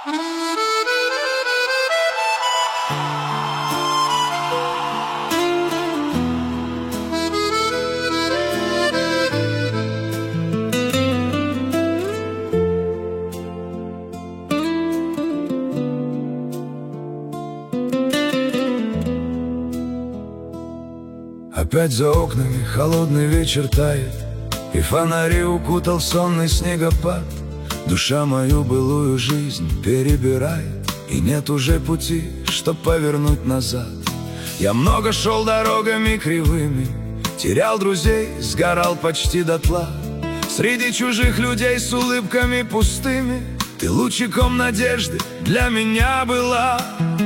Опять за окнами холодный вечер тает, и фонари укутал сонный снегопад. Душа мою былую жизнь перебирает, и нет уже пути, чтоб повернуть назад. Я много шел дорогами кривыми, терял друзей, сгорал почти дотла. Среди чужих людей с улыбками пустыми ты лучиком надежды для меня была.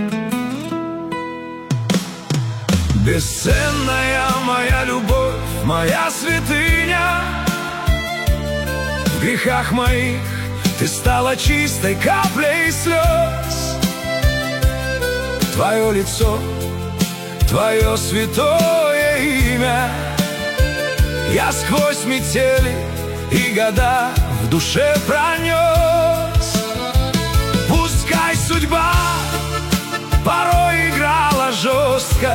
Бесценная моя любовь, моя святыня, в грехах моих ты стала чистой каплей слез. Твое лицо, твое святое имя я сквозь метели и года в душе пронес. Пускай судьба порой играла жестко,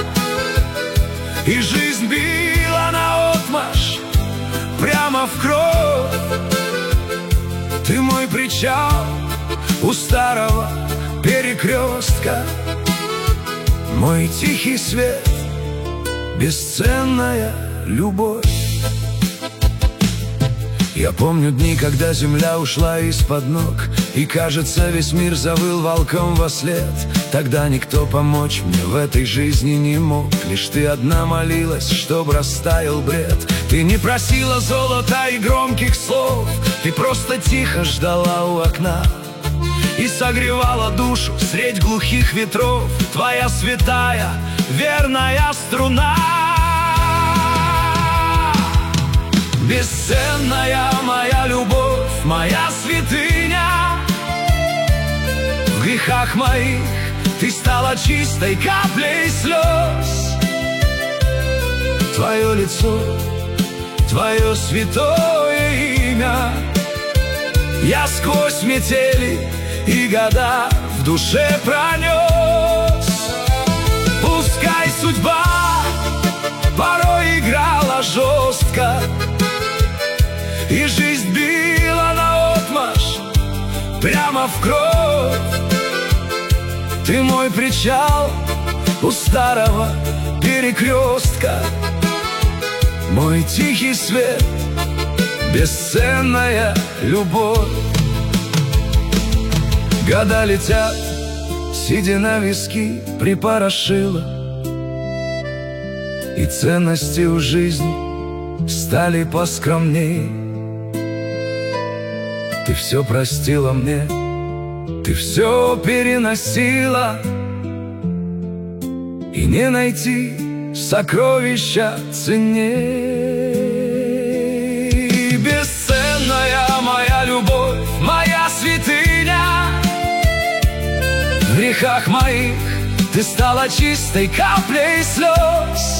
и жизнь била наотмашь прямо в кровь. Ты мой причал у старого перекрестка, мой тихий свет, бесценная любовь. Я помню дни, когда земля ушла из-под ног, и, кажется, весь мир завыл волком вослед. Тогда никто помочь мне в этой жизни не мог, лишь ты одна молилась, чтоб растаял бред. Ты не просила золота и громких слов, ты просто тихо ждала у окна и согревала душу средь глухих ветров. Твоя святая, верная струна. Бесценная моя любовь, моя святыня, в грехах моих ты стала чистой каплей слез. Твое лицо, твое святое имя я сквозь метели и года в душе пронес. Пускай судьба порой играла жестко, и жизнь била наотмашь прямо в кровь. Ты мой причал у старого перекрестка, мой тихий свет, бесценная любовь. Года летят, седина виски припорошила, и ценности у жизни стали поскромней. Ты все простила мне, ты все переносила, и не найти сокровища ценней. Бесценная моя любовь, моя святыня, в грехах моих ты стала чистой каплей слез.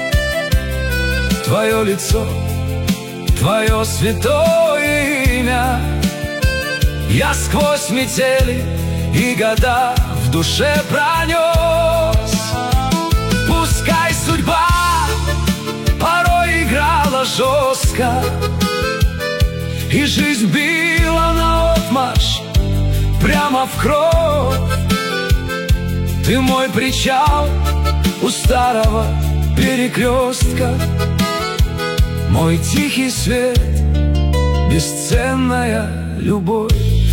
Твое лицо, твое святое имя я сквозь метели и года в душе пронес. Пускай судьба порой играла жестко, и жизнь била наотмашь прямо в кровь. Ты мой причал у старого перекрестка, мой тихий свет, бесценная любовь.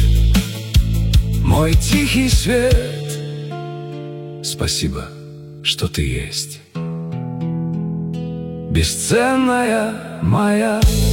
Мой тихий свет, спасибо, что ты есть, бесценная моя